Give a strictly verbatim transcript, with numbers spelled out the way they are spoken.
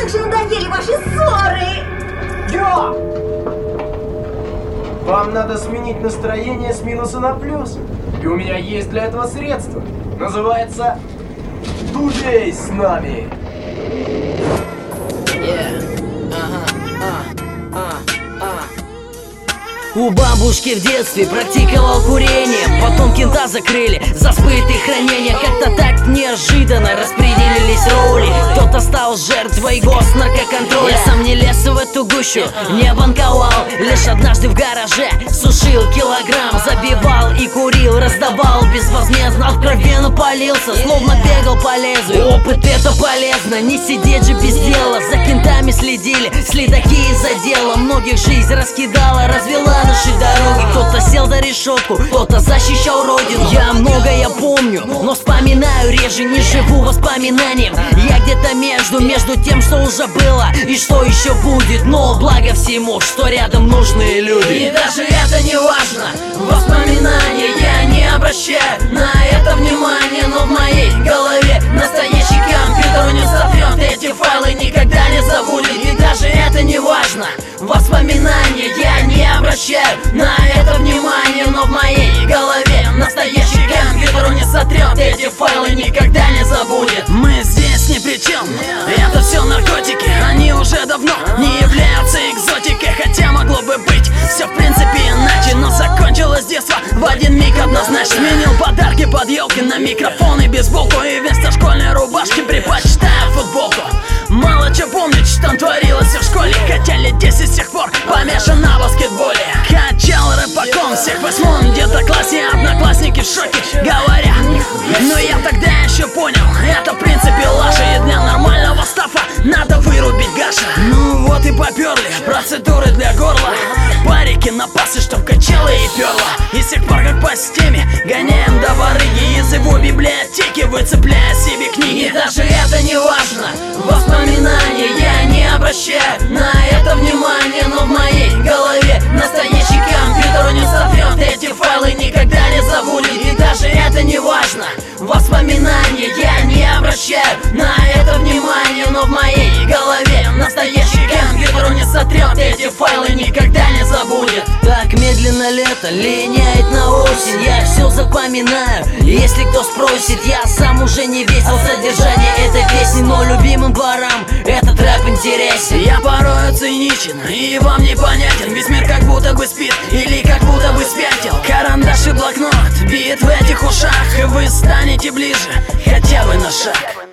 как же надоели ваши ссоры! Йо! Вам надо сменить настроение с минуса на плюс. И у меня есть для этого средство. Называется «Дудей с нами». Yeah. Ага. А. А. А. У бабушки в детстве практиковал курение. Потом кента закрыли за сбыт и хранение. Как-то так неожиданно распределились роли. Кто-то стал жертвой госнаркоконтроля. Я сам не лез в эту гущу, не банковал. Лишь однажды в гараже сушил килограмм. Забивал и курил, раздавал безвозмездно. Откровенно палился, словно бегал по лезвию. Опыт это полезно, не сидеть же без дела. За кентами следили, следаки из-за дела. Многих жизнь раскидала, развела наши дороги. Кто-то сел за решетку, кто-то защищал родину. Я многое помню, но вспоминаю реже. Не живу воспоминанием. Я где-то между, между тем, что уже было и что еще будет. Но благо всему, что рядом нужные люди. И даже это не важно, воспоминания я не обращаю на это внимание. Но в моей голове настоящий компьютер не сотрет эти файлы, никогда не забудет. И даже это не важно, воспоминания я не обращаю на это внимание. Но в моей голове настоящий компьютер не сотрет эти файлы, никогда не забудет. Мы здесь ни при чем, это все наркотики. Они уже давно не являются экзотикой. Хотя могло бы быть все в принципе иначе, но закончилось детство в один миг однозначно. Сменил подарки под елки на микрофон и бейсболку. И вместо школьной рубашки предпочитаю футболку. Мало что помнить, что там творилось в школе. Хотя лет десять с тех пор помешан на баскетболе. Качал рэпаком всех в восьмом где-то классе. Одноклассники в шоке говорят, но я тогда еще понял, это в принципе лажа. И для нормального стафа надо вырубить гаша. Ну вот и поперли процедуры для горла. Парики на пасы, чтоб качало и перло. И с тех пор как по системе гоняем до ворыги из его библиотеки, выцепляя себе книги. И даже это не важно, воспоминания я не обращаю на это внимание. Но в моей голове настоящий компьютер не сотрет эти файлы, никогда не забудет. И даже это не важно, воспоминания я не обращаю на это внимание. Но в моей голове настоящий компьютер не сотрет эти файлы, никогда не забудет. Так медленно лето линяет на осень. Я все запоминаю, если кто спросит. Я сам уже не весел содержание этой песни, но любимым дворам этот рэп интересен. Я порою циничен и вам непонятен. Весь мир как будто бы спит или как будто бы спятил. Карандаш и блокнот бит в этих ушах, и вы станете ближе хотя бы на шаг.